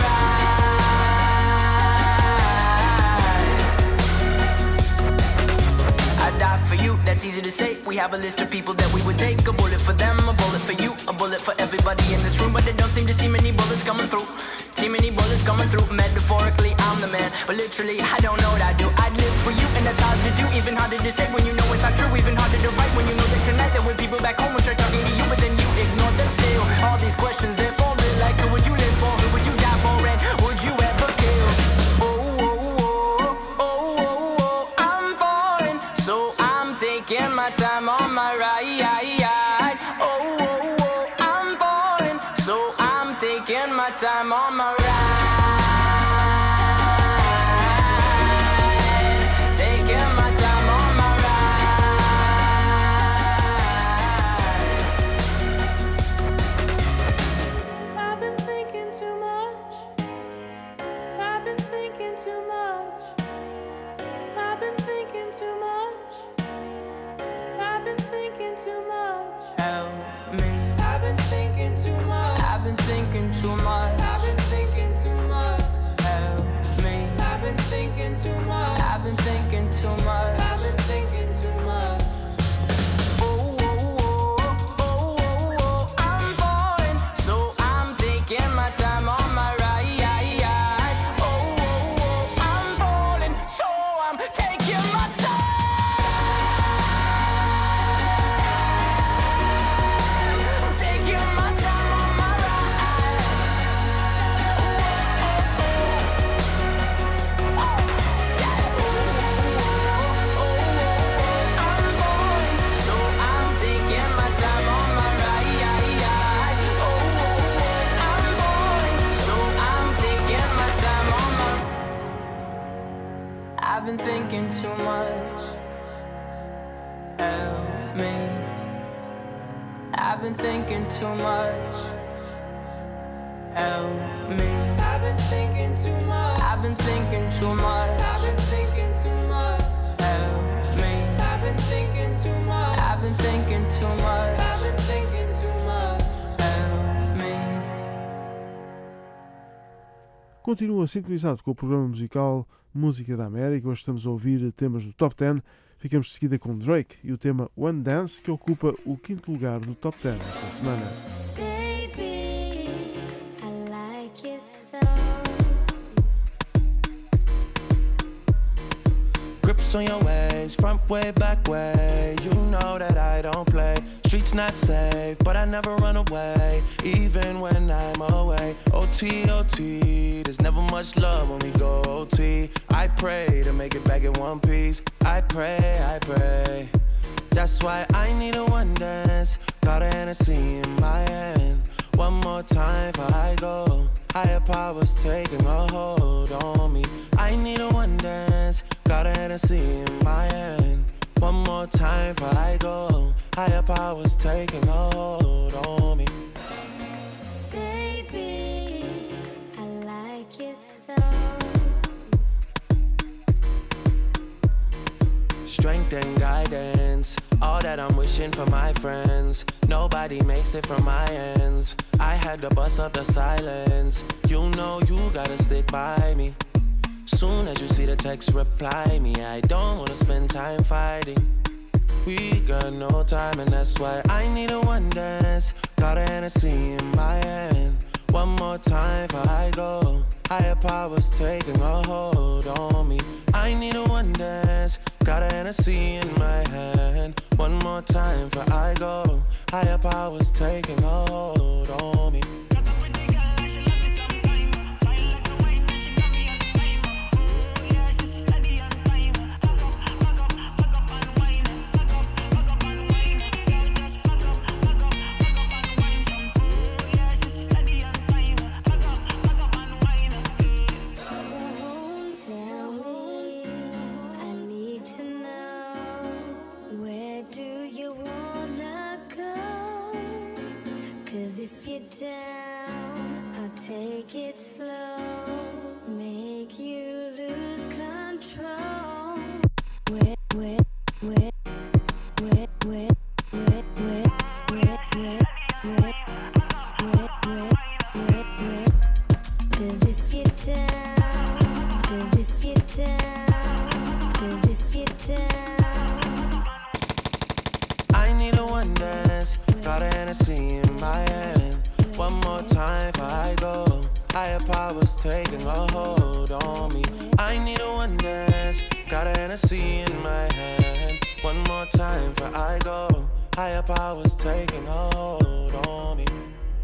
ride. I die for you, that's easy to say. We have a list of people that we would take. A bullet for them, a bullet for you, a bullet for everybody in this room. But they don't seem to see many bullets coming through. See many bullets coming through. Metaphorically, I'm the man, but literally, I don't know what I do. I live for you, and that's hard to do. Even harder to say when you know it's not true. Even harder to write when you know that tonight there were people back home who tried talking to you, but then you ignore them still. All these questions, they're falling like, who would you live for? Who would you die for? And would you ever kill? Oh, oh, oh, oh, oh, oh, I'm falling, so I'm taking my time on my ride. Oh, oh, oh, I'm falling, so I'm taking my time on my ride. Taking my time on my ride. I've been thinking too much. I've been thinking too much. I've been thinking too much. I've been thinking too much. Help me. I've been thinking too much. I've been thinking too much. I've been thinking too much. Help me. I've been thinking too much. I've been thinking too much. I've been thinking too much. Oh, oh, oh, oh, oh, oh, I'm falling, so I'm taking my time on my ride. Oh, oh, oh, I'm falling, so I'm taking my time. Taking my time on my ride. Oh, oh, yeah. Oh, oh, oh, I'm falling, so I'm taking my time on my ride. Oh, oh, oh, I'm falling, so I'm taking my time on my. I've been thinking too much. Help me. I've been thinking too much. Help me. I've been thinking too much. I've been thinking too much. I've been thinking too much. Help me. I've been thinking too much. I've been thinking too much. I've been thinking too much. Help me. Continua sintonizado com o programa musical Música da América. Hoje estamos a ouvir temas do Top dez. Ficamos de seguida com Drake e o tema One Dance, que ocupa o quinto lugar do Top dez esta semana. Baby, I like your style. Grips on your ways, front way, back way. You know that I don't play. Streets not safe, but I never run away, even when I'm away. O T, O T, there's never much love when we go O T. I pray to make it back in one piece. I pray, I pray. That's why I need a one dance. Got a Hennessy in my hand. One more time before I go. Higher powers taking a hold on me. Hennessy in my hand. One more time before I go. Higher powers taking a hold on me. Baby, I like it so. Strength and guidance, all that I'm wishing for my friends. Nobody makes it from my ends. I had to bust up the silence. You know you gotta stick by me. Soon as you see the text, reply me. I don't wanna spend time fighting. We got no time and that's why I need a one dance. Got a Hennessy in my hand. One more time before I go. Higher powers taking a hold on me. I need a one dance. Got a Hennessy in my hand. One more time before I go. Higher powers taking a hold on me. Down, I'll take it slow, make you lose control. Wet, wet, wet, wet, wet, wet, wet, wet, wet, wet, wet, wet, wet, wet. 'Cause if you're down, 'cause if you're down, 'cause if you're down. I need a one dance, got a Hennessy in my hand. One more time before I go. Higher powers taking a hold on me. I need a one dance. Got a Hennessy in my hand. One more time before I go. Higher powers taking a hold on me.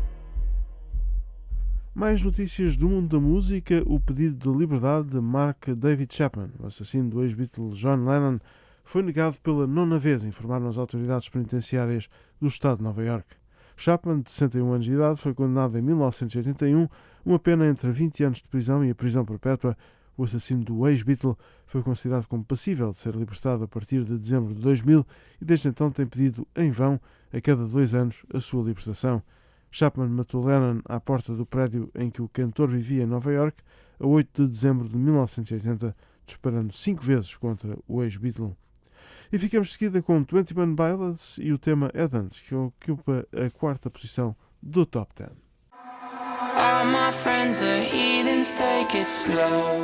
Mais notícias do mundo da música. O pedido de liberdade de Mark David Chapman, o assassino do ex-Beatle John Lennon, foi negado pela nona vez, informaram as autoridades penitenciárias do estado de Nova Iorque. Chapman, de sessenta e um anos de idade, foi condenado em mil novecentos e oitenta e um, uma pena entre vinte anos de prisão e a prisão perpétua. O assassino do ex-Beatle foi considerado como passível de ser libertado a partir de dezembro de dois mil e desde então tem pedido em vão, a cada dois anos, a sua libertação. Chapman matou Lennon à porta do prédio em que o cantor vivia em Nova Iorque a oito de dezembro de mil novecentos e oitenta, disparando cinco vezes contra o ex-Beatle. E ficamos de seguida com Twenty One Pilots e o tema Eddens, que ocupa a quarta posição do Top dez. All my friends are heathens, take it slow.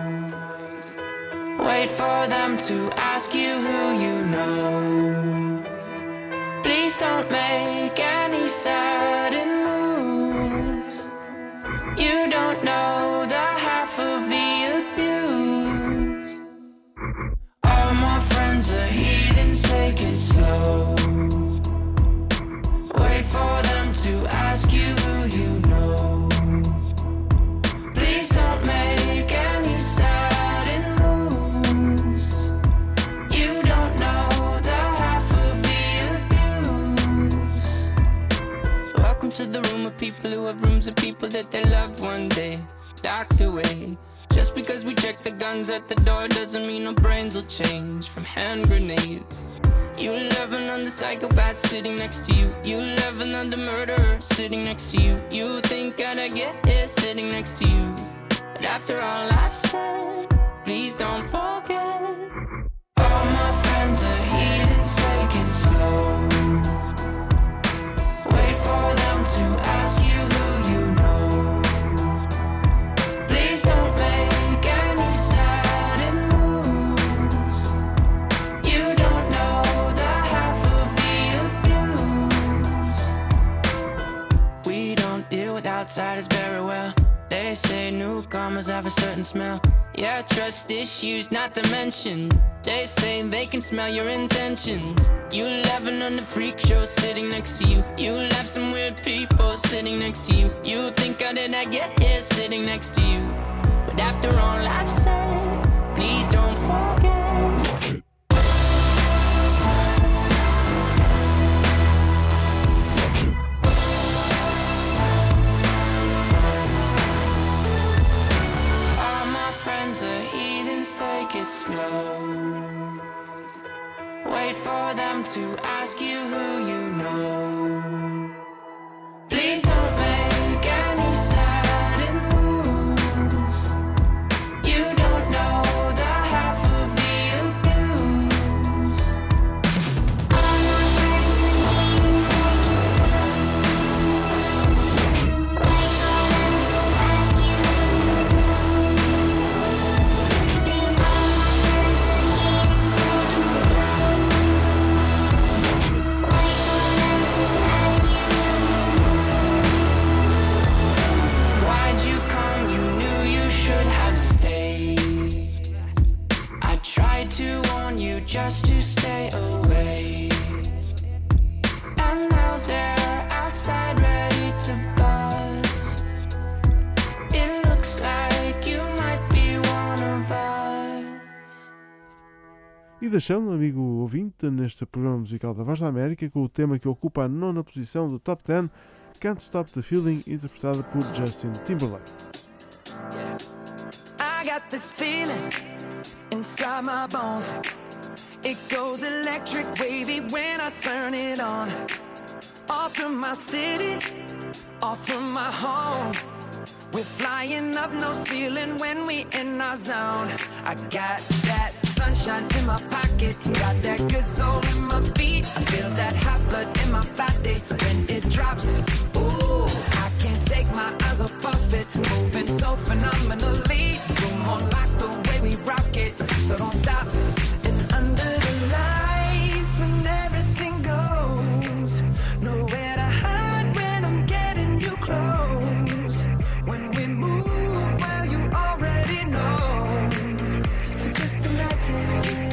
Wait for them to ask you who you know. Please don't make any sudden moves. You don't know the half of the abuse. All my friends are heathens, take it slow. Wait for them to ask you who you know. Please don't make any sudden moves. You don't know the half of the abuse. Welcome to the room of people who have rooms of people that they loved one day docked away. Just because we check the guns at the door doesn't mean our brains will change from hand grenades. You love another psychopath sitting next to you. You love another murderer sitting next to you. You think I'd get here sitting next to you. But after all I've said, please don't forget. All my friends are heathens, take it slow. Wait for them to ask you who you know. Please don't make any sudden moves. You don't know the half of the abuse. We don't deal with outsiders very well. They say newcomers have a certain smell. Yeah, trust issues not to mention. They say they can smell your intentions. You laughing on the freak show sitting next to you. You laugh some weird people sitting next to you. You think how did I get here sitting next to you? But after all I've said, please don't forget. All my friends are heathens, take it slow. wait for them to ask you who you know. Please don't make any sudden moves. You don't know the half of the abuse. I'm not ready Why'd you come? You knew you should have stayed. I tried to warn you just to stay away. And now they're outside ready to buzz. It looks like you might be one of us. E deixando, amigo ouvinte, neste programa musical da Voz da América com o tema que ocupa a nona posição do Top dez, Can't Stop the Feeling, interpretada por Justin Timberlake. I got this feeling inside my bones. It goes electric wavy when I turn it on. Off from my city, off from my home. We're flying up no ceiling when we in our zone. I got that sunshine in my pocket, got that good soul in my feet. I feel that hot blood in my body when it drops. Ooh, I can't take my eyes off of it, moving so phenomenally. You're more like the way we rock it, so don't stop. And under the lights when everything goes, nowhere to hide when I'm getting you close. When we move, well you already know. So just imagine.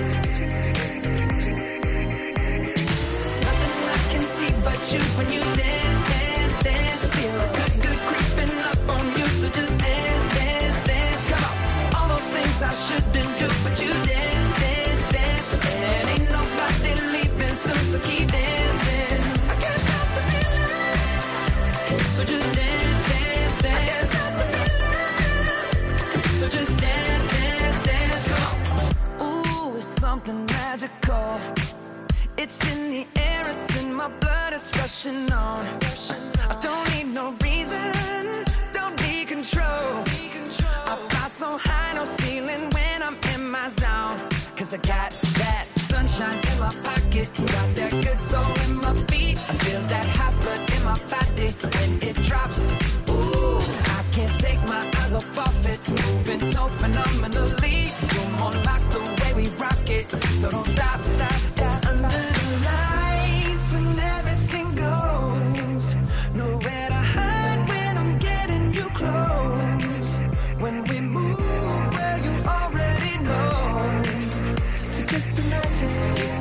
Nothing I can see but you when you dance, dance, dance. Feel good, good creeping up on you. So just dance, dance, dance. Come on. All those things I shouldn't do, but you dance, dance, dance. And ain't nobody leaving soon, so keep dancing. I can't stop the feeling. So just dance, dance, dance. I can't stop the feeling. So just dance, dance, dance. Come on. Ooh, it's something magical. It's in the air, it's in my blood, it's rushing on. I don't need no reason, don't need control. I fly so high, no ceiling when I'm in my zone. Cause I got that sunshine in my pocket, got that good soul in my feet. I feel that hot blood in my body when it drops. Ooh, I can't take my eyes off of it, moving so phenomenally. You're more like the way we rock it, so don't stop, stop, stop. Under the lights when everything goes, nowhere to hide when I'm getting you close. When we move, well you already know. So just imagine.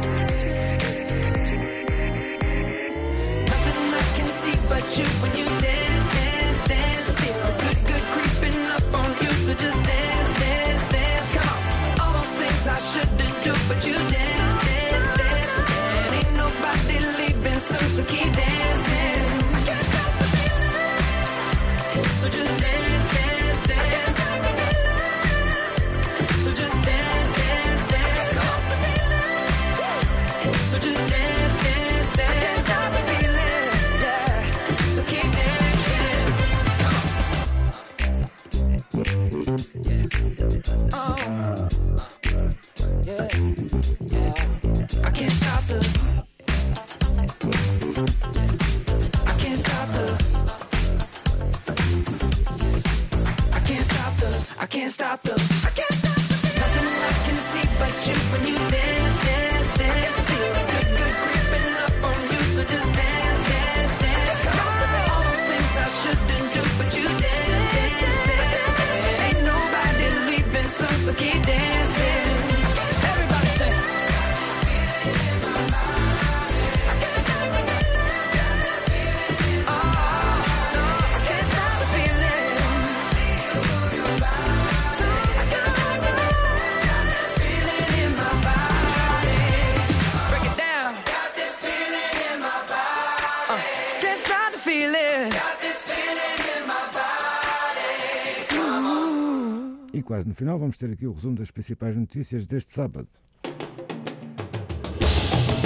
Nothing I can see but you when you dance, dance, dance. Feel good, good creeping up on you. So just dance, dance, dance. Come on. All those things I shouldn't do, but you dance, dance, dance. And ain't nobody leaving soon, so keep dancing. I can't stop the feeling. So just dance, dance, dance. I can't stop the feeling. So just dance, dance, dance. Come on. So just dance, dance, dance. I can't stop the feeling. Yeah. So keep dancing. Oh. Yeah. Yeah. I can't stop the. I can't stop the. I can't stop the. I can't stop the. I can't stop the. Nothing I can see but you when you dance, dance, dance. Feel good, good creeping up on you. So just dance, dance, dance. Come on. All those things I shouldn't do, but you dance, dance, dance. Ain't nobody leaving soon, so keep dancing. Everybody say. E quase no final vamos ter aqui o resumo das principais notícias deste sábado.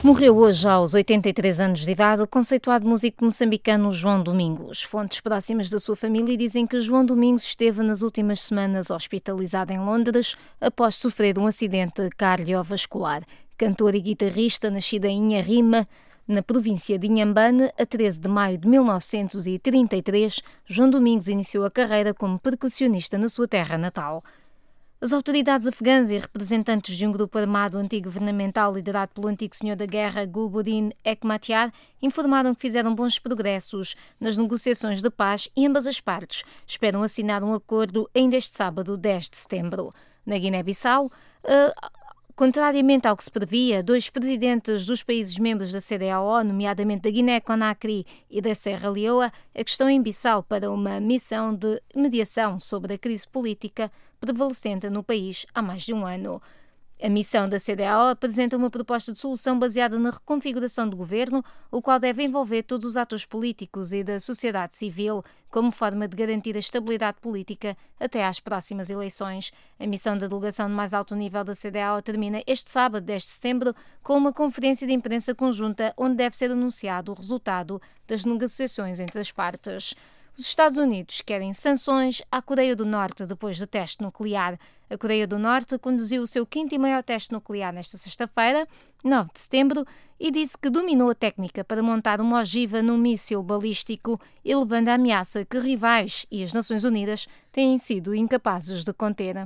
Morreu hoje aos oitenta e três anos de idade o conceituado músico moçambicano João Domingos. Fontes próximas da sua família dizem que João Domingos esteve nas últimas semanas hospitalizado em Londres após sofrer um acidente cardiovascular. Cantor e guitarrista, nascido em Inharrima, na província de Inhambane, a treze de maio de mil novecentos e trinta e três, João Domingos iniciou a carreira como percussionista na sua terra natal. As autoridades afegãs e representantes de um grupo armado antigovernamental liderado pelo antigo senhor da guerra Gulbuddin Hekmatyar informaram que fizeram bons progressos nas negociações de paz e ambas as partes esperam assinar um acordo ainda este sábado, dez de setembro. Na Guiné-Bissau, uh, contrariamente ao que se previa, dois presidentes dos países membros da C D A O, nomeadamente da Guiné-Conakry e da Serra Leoa, é que estão em Bissau para uma missão de mediação sobre a crise política prevalecente no país há mais de um ano. A missão da C D A O apresenta uma proposta de solução baseada na reconfiguração do governo, o qual deve envolver todos os atores políticos e da sociedade civil, como forma de garantir a estabilidade política até às próximas eleições. A missão da delegação de mais alto nível da C D A O termina este sábado, dez de setembro, com uma conferência de imprensa conjunta onde deve ser anunciado o resultado das negociações entre as partes. Os Estados Unidos querem sanções à Coreia do Norte depois do teste nuclear. A Coreia do Norte conduziu o seu quinto e maior teste nuclear nesta sexta-feira, nove de setembro, e disse que dominou a técnica para montar uma ogiva num míssil balístico, elevando a ameaça que rivais e as Nações Unidas têm sido incapazes de conter.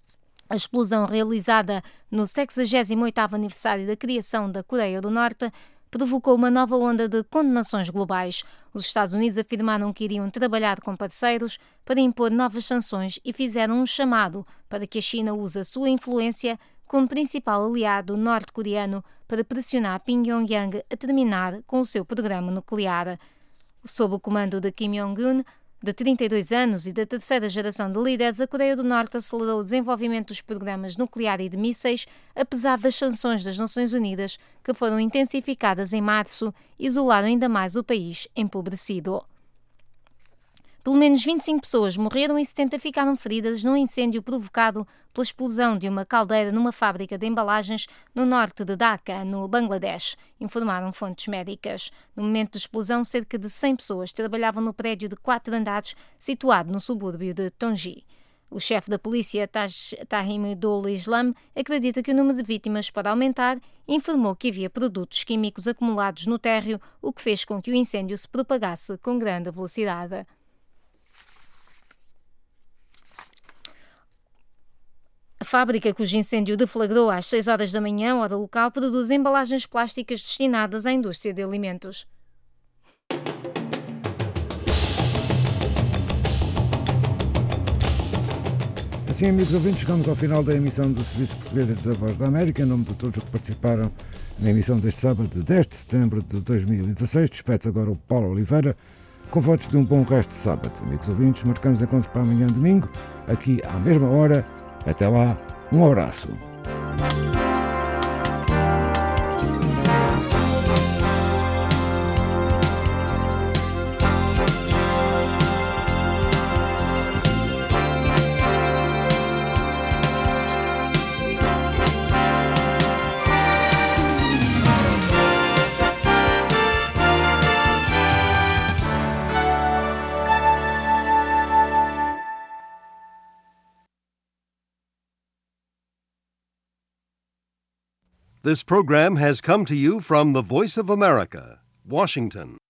A explosão realizada no sexagésimo oitavo aniversário da criação da Coreia do Norte provocou uma nova onda de condenações globais. Os Estados Unidos afirmaram que iriam trabalhar com parceiros para impor novas sanções e fizeram um chamado para que a China use a sua influência como principal aliado norte-coreano para pressionar Pyongyang a terminar com o seu programa nuclear. Sob o comando de Kim Jong-un, de trinta e dois anos e da terceira geração de líderes, a Coreia do Norte acelerou o desenvolvimento dos programas nuclear e de mísseis, apesar das sanções das Nações Unidas, que foram intensificadas em março e isolaram ainda mais o país empobrecido. Pelo menos vinte e cinco pessoas morreram e setenta ficaram feridas num incêndio provocado pela explosão de uma caldeira numa fábrica de embalagens no norte de Dhaka, no Bangladesh, informaram fontes médicas. No momento da explosão, cerca de cem pessoas trabalhavam no prédio de quatro andares situado no subúrbio de Tonji. O chefe da polícia, Tahimidul Islam, acredita que o número de vítimas pode aumentar e informou que havia produtos químicos acumulados no térreo, o que fez com que o incêndio se propagasse com grande velocidade. A fábrica, cujo incêndio deflagrou às seis horas da manhã, hora local, produz embalagens plásticas destinadas à indústria de alimentos. Assim, amigos ouvintes, chegamos ao final da emissão do Serviço Português da Voz da América. Em nome de todos os que participaram na emissão deste sábado, dez de setembro de dois mil e dezasseis, despede-se agora o Paulo Oliveira, com votos de um bom resto de sábado. Amigos ouvintes, marcamos encontros para amanhã domingo, aqui à mesma hora. Até lá, um abraço. This program has come to you from the Voice of America, Washington.